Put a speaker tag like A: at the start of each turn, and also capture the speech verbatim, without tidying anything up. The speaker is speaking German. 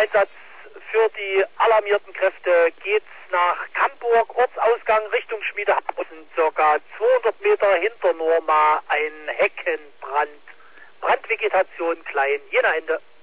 A: Einsatz für die alarmierten Kräfte geht's nach Camburg, Ortsausgang Richtung Schmiedehausen, circa zweihundert Meter hinter Norma, ein Heckenbrand. Brandvegetation klein, Jena Ende.